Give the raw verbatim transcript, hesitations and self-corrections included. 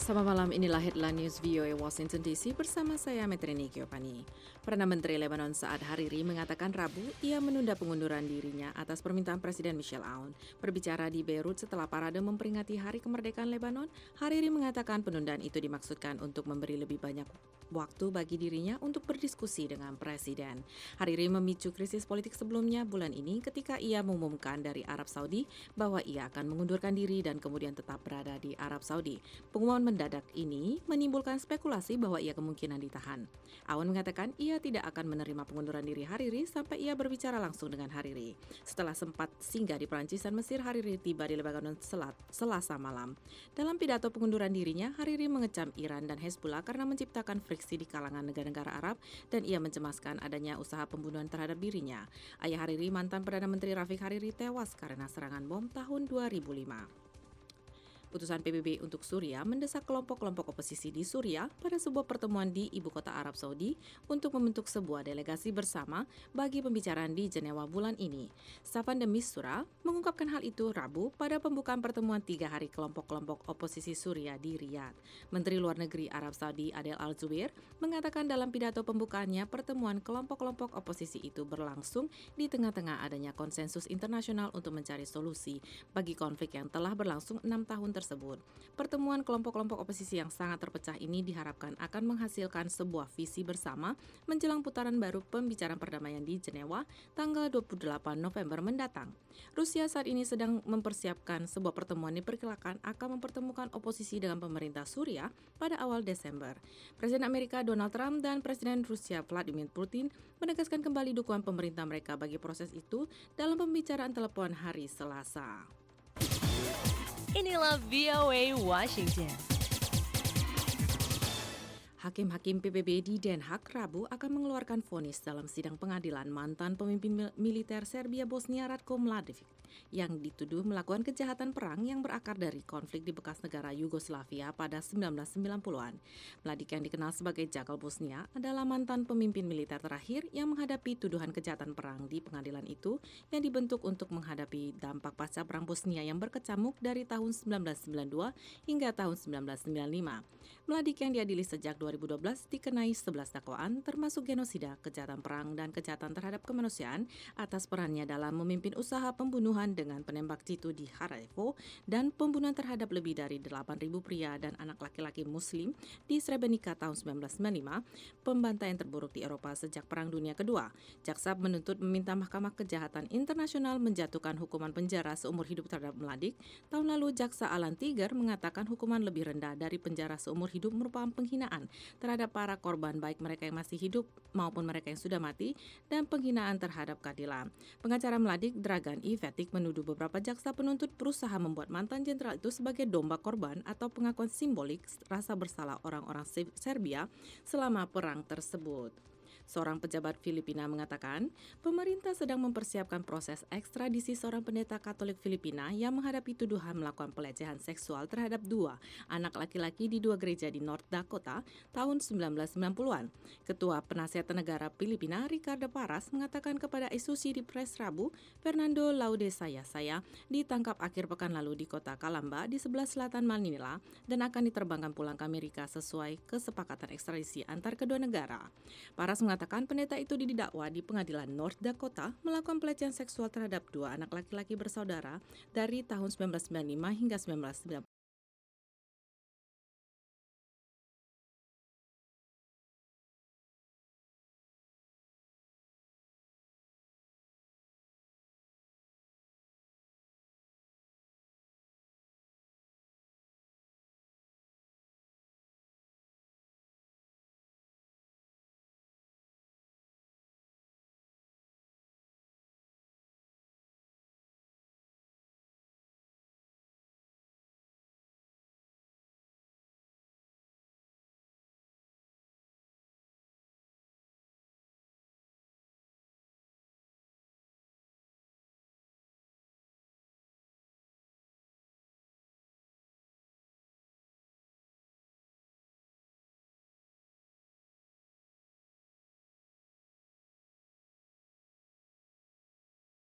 Selamat malam, inilah headline news V O A Washington D C bersama saya Metrini Giovanni. Perdana Menteri Lebanon Saad Hariri mengatakan Rabu ia menunda pengunduran dirinya atas permintaan Presiden Michel Aoun. Berbicara di Beirut setelah parade memperingati Hari Kemerdekaan Lebanon, Hariri mengatakan penundaan itu dimaksudkan untuk memberi lebih banyak waktu bagi dirinya untuk berdiskusi dengan Presiden. Hariri memicu krisis politik sebelumnya bulan ini ketika ia mengumumkan dari Arab Saudi bahwa ia akan mengundurkan diri dan kemudian tetap berada di Arab Saudi. Pengumuman mendadak ini menimbulkan spekulasi bahwa ia kemungkinan ditahan. Aoun mengatakan ia tidak akan menerima pengunduran diri Hariri sampai ia berbicara langsung dengan Hariri. Setelah sempat singgah di Perancis dan Mesir, Hariri tiba di Lebanon Selat, Selasa malam. Dalam pidato pengunduran dirinya, Hariri mengecam Iran dan Hezbollah karena menciptakan friksi di kalangan negara-negara Arab dan ia mencemaskan adanya usaha pembunuhan terhadap dirinya. Ayah Hariri, mantan Perdana Menteri Rafiq Hariri, tewas karena serangan bom tahun dua ribu lima. Putusan P B B untuk Suriah mendesak kelompok-kelompok oposisi di Suriah pada sebuah pertemuan di ibu kota Arab Saudi untuk membentuk sebuah delegasi bersama bagi pembicaraan di Jenewa bulan ini. Staffan de Mistura mengungkapkan hal itu Rabu pada pembukaan pertemuan tiga hari kelompok-kelompok oposisi Suriah di Riyadh. Menteri Luar Negeri Arab Saudi Adel Al-Zubair mengatakan dalam pidato pembukaannya pertemuan kelompok-kelompok oposisi itu berlangsung di tengah-tengah adanya konsensus internasional untuk mencari solusi bagi konflik yang telah berlangsung enam tahun tersebut. tersebut. Pertemuan kelompok-kelompok oposisi yang sangat terpecah ini diharapkan akan menghasilkan sebuah visi bersama menjelang putaran baru pembicaraan perdamaian di Jenewa tanggal dua puluh delapan November mendatang. Rusia saat ini sedang mempersiapkan sebuah pertemuan diperkirakan akan mempertemukan oposisi dengan pemerintah Suriah pada awal Desember. Presiden Amerika Donald Trump dan Presiden Rusia Vladimir Putin menegaskan kembali dukungan pemerintah mereka bagi proses itu dalam pembicaraan telepon hari Selasa. Inilah V O A Washington. Hakim-hakim P B B di Den Haag Rabu akan mengeluarkan vonis dalam sidang pengadilan mantan pemimpin militer Serbia Bosnia Ratko Mladic yang dituduh melakukan kejahatan perang yang berakar dari konflik di bekas negara Yugoslavia pada sembilan belas sembilan puluhan. Mladic yang dikenal sebagai Jakal Bosnia adalah mantan pemimpin militer terakhir yang menghadapi tuduhan kejahatan perang di pengadilan itu yang dibentuk untuk menghadapi dampak pasca perang Bosnia yang berkecamuk dari tahun sembilan belas sembilan puluh dua hingga tahun sembilan belas sembilan puluh lima. Mladic yang diadili sejak dua ribu dua belas dikenai sebelas dakwaan termasuk genosida, kejahatan perang, dan kejahatan terhadap kemanusiaan atas perannya dalam memimpin usaha pembunuhan dengan penembak jitu di Sarajevo dan pembunuhan terhadap lebih dari delapan ribu pria dan anak laki-laki muslim di Srebrenica tahun sembilan belas sembilan puluh lima, pembantaian terburuk di Eropa sejak Perang Dunia Kedua. Jaksa menuntut meminta Mahkamah Kejahatan Internasional menjatuhkan hukuman penjara seumur hidup terhadap Mladic. Tahun lalu, Jaksa Alan Tiger mengatakan hukuman lebih rendah dari penjara seumur hidup merupakan penghinaan terhadap para korban baik mereka yang masih hidup maupun mereka yang sudah mati dan penghinaan terhadap keadilan. Pengacara Mladic, Dragan Ivetic, menuduh beberapa jaksa penuntut berusaha membuat mantan jenderal itu sebagai domba korban atau pengakuan simbolik rasa bersalah orang-orang Serbia selama perang tersebut. Seorang pejabat Filipina mengatakan, pemerintah sedang mempersiapkan proses ekstradisi seorang pendeta Katolik Filipina yang menghadapi tuduhan melakukan pelecehan seksual terhadap dua anak laki-laki di dua gereja di North Dakota tahun sembilan belas sembilan puluhan. Ketua Penasihat Negara Filipina, Ricardo Paras, mengatakan kepada Associated Press Rabu, Fernando Laude Sayasaya ditangkap akhir pekan lalu di kota Calamba di sebelah selatan Manila dan akan diterbangkan pulang ke Amerika sesuai kesepakatan ekstradisi antar kedua negara. Paras mengatakan pendeta itu didakwa di pengadilan North Dakota melakukan pelecehan seksual terhadap dua anak laki-laki bersaudara dari tahun sembilan belas sembilan puluh lima hingga sembilan belas sembilan puluh